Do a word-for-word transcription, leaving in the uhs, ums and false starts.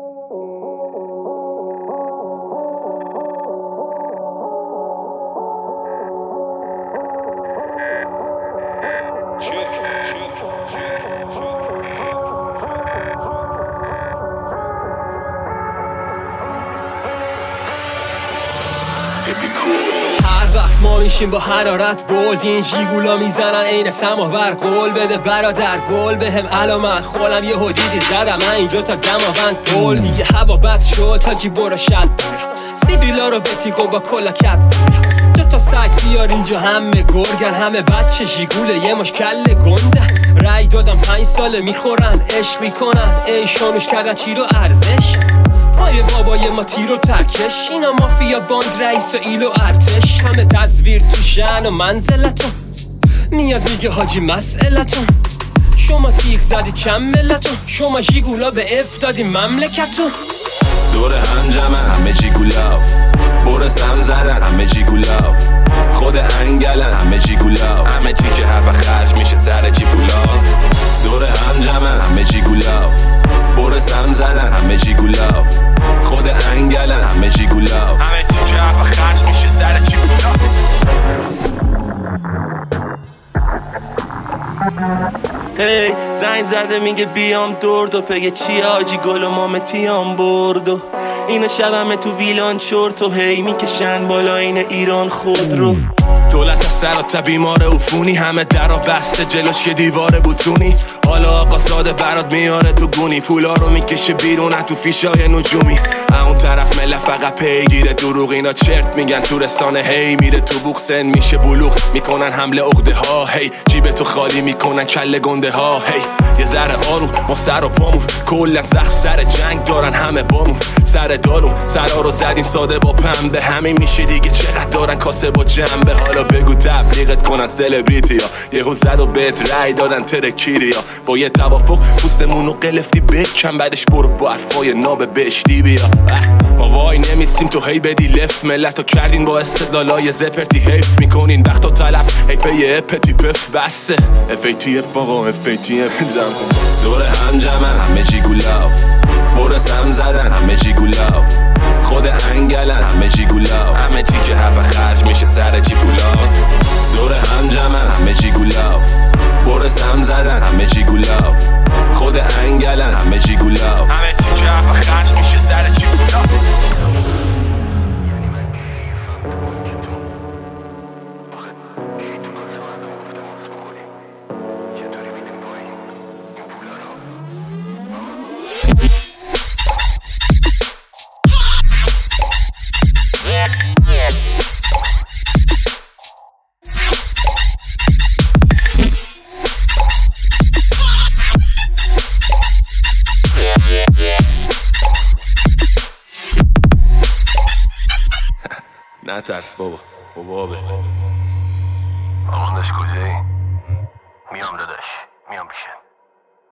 هر وقت ما میشیم با حرارت بولد این جیگولا میزنن عین سماور قول بده برادر گل بهم علامت خولم یه حدیدی زدم من اینجا تا دماوند گل دیگه هوا بد شد تا جی برو شد سیبیلا رو بتیگو با کلا کپ دو تا سگ بیار اینجا همه گرگن همه بچه جیگوله یه مشکل گنده رای دادم پنج ساله میخورن اش میکنن ای شانوش کردن چی رو ارزش پای بابای ما تیر و ترکش اینا مافیا باند رئیس و ایل و ارتش همه تصویر تو شن و منزلتون میاد میگه حاجی مسئلتون شما تیغ زدی کم ملتون شما جیگولا به اف دادی مملکتون دور هم جمعن همه جیگولاف برس هم زدن همه جیگولاف خود انگلن همه جیگولاف همه چی که هر خرج میشه سر چی پولاف دور هم جمعن همه جیگولاف برس هم زدن همه جیگولاف خود انگلن همه جیگولاف همه چی که هر خرج میشه سر چی پولاف هی hey, زنگ زده میگه بیام دورد و پگه چیه آجی گل و مامتیام برد و اینو شبمه تو ویلان چورت و هی میکشن بالا این ایران خود رو دولت از سر تا بیمار عفونی همه درا بسته جلوش یه دیوار بوتونی حالا آقا ساده برات میاره تو گونی پولا رو میکشه بیرون تو فیشای نجومی اون طرف مله فقط پیگیره دروغ اینا چرت میگن تو رسانه هی میره تو بوق سن میشه بلوغ میکنن حمله عقده ها هی جیب تو خالی میکنن کله گنده ها هی یه ذره آروم ما سر و پامون کلا زخم سر جنگ دارن همه بامون سر دارون سرا رو زدیم ساده با پنبه همین میشه دیگه چقدر دارن کاسه با جنبه حالا بگو تبلیغت کنن سلبریتی ها یهو زد و بهت رای دادن ترکیری ها با یه توافق پوستمون رو قلفتی بکن بعدش برو با حرفای ناب بشتی بیا ما وای نمیسیم تو هی بدی لف ملتو کردین با استدلالای زپرتی حیف میکنین وقتا تلف هی پی اپتی پف بسه اف ای تی اف آقا اف ای تی اف دور هم جمعن همه جیگولاف برس هم زدن همه جیگولاف خود انگلن همه جیگولاف همه چی که هر خرج میشه سر چی پولاف دور هم جمعن همه جیگولاف برس هم زدن همه جیگولاف خود انگلن همه جیگولاف همه چی که هر خرج میشه سر چی پولاف نه ترس بابا بابا آخوندش کجایی؟ میام داداش میام پیشت